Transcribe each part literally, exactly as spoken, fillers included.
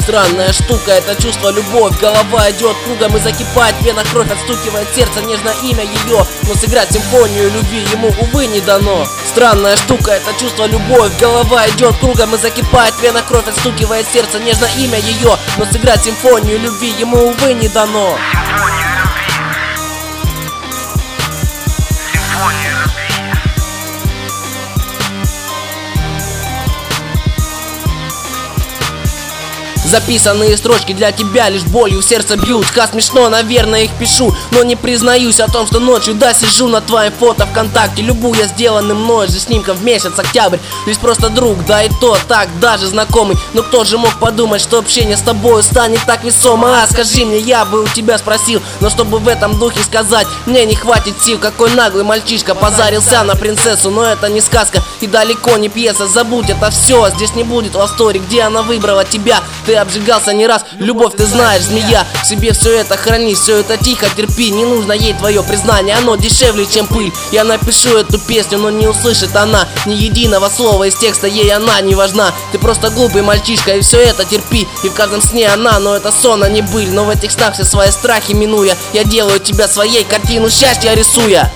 Странная штука, это чувство любовь. Голова идет кругом и закипает вена, кровь отстукивает сердце, нежно имя ее. Но сыграть симфонию любви ему, увы, не дано. Странная штука, это чувство любовь. Голова идет кругом и закипает вена, кровь отстукивает сердце, нежно имя ее. Но сыграть симфонию любви ему, увы, не дано. Записанные строчки для тебя лишь болью в сердце бьют. Ха, смешно, наверное, их пишу, но не признаюсь о том, что ночью, да, сижу на твоем фото ВКонтакте, любуя сделанным мной же снимком в месяц октябрь. Ведь просто друг, да и то так, даже знакомый. Но кто же мог подумать, что общение с тобой станет так весомо? А скажи мне, я бы у тебя спросил, но чтобы в этом духе сказать, мне не хватит сил. Какой наглый мальчишка позарился на принцессу, но это не сказка и далеко не пьеса. Забудь это все, здесь не будет лавстори, где она выбрала тебя. Ты обжигался не раз, любовь ты знаешь, змея. В себе все это храни, все это тихо терпи. Не нужно ей твое признание, оно дешевле, чем пыль. Я напишу эту песню, но не услышит она ни единого слова из текста, ей она не важна. Ты просто глупый мальчишка, и все это терпи. И в каждом сне она, но это сон, а не быль. Но в этих снах все свои страхи минуя, я делаю тебя своей, картину счастья рисуя.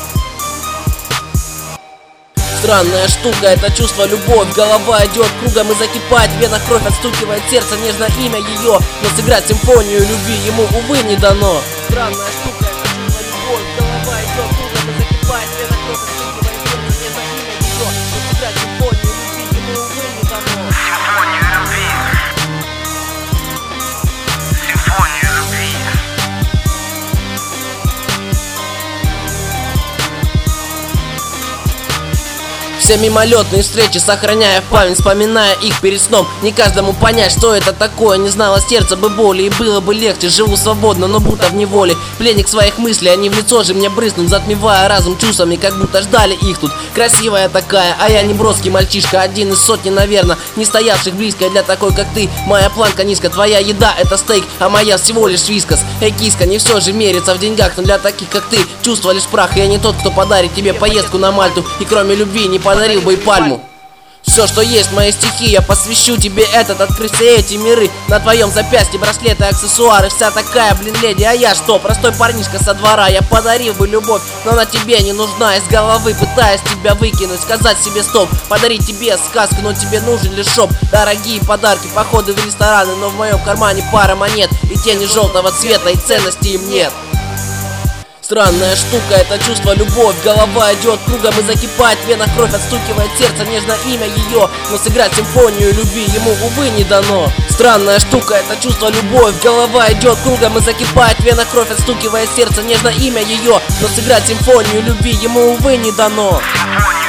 Странная штука, это чувство любовь. Голова идет кругом и закипает вена, кровь отстукивает сердце, нежно имя ее. Но сыграть симфонию любви ему, увы, не дано. Странная штука, это чувство любовь. Голова идет кругом и закипает вена, кровь отстукивает сердце, нежно имя ее. Но сыграть симфонию любви ему, увы, не дано. Симфония любви. Симфония любви. Все мимолетные встречи, сохраняя в память, вспоминая их перед сном. Не каждому понять, что это такое, не знало сердце бы боли. И было бы легче, живу свободно, но будто в неволе. Пленник своих мыслей, они в лицо же мне брызнут, затмевая разум чувствами, как будто ждали их тут. Красивая такая, а я не броский мальчишка, один из сотни, наверное, не стоявших близко для такой, как ты. Моя планка низко, твоя еда это стейк, а моя всего лишь вискас. Эй, киска, не все же мерится в деньгах, но для таких, как ты, чувство лишь прах. Я не тот, кто подарит тебе поездку на Мальту, и кроме любви не подарит подарил бы и пальму. Все, что есть, мои стихи, я посвящу тебе этот, открыть все эти миры. На твоем запястье браслеты, аксессуары, вся такая, блин, леди. А я что, простой парнишка со двора. Я подарил бы любовь, но она тебе не нужна. Из головы пытаясь тебя выкинуть, сказать себе стоп, подарить тебе сказку, но тебе нужен лишь шоп. Дорогие подарки, походы в рестораны, но в моем кармане пара монет и тени желтого цвета, и ценности им нет. Странная штука, это чувство любовь. Голова идет кругом и закипает вена, кровь отстукивает сердце, нежно имя ее. Но сыграть симфонию любви ему, увы, не дано. Странная штука, это чувство любовь. Голова идет кругом и закипает вена, кровь отстукивает сердце, нежно имя ее. Но сыграть симфонию любви ему, увы, не дано.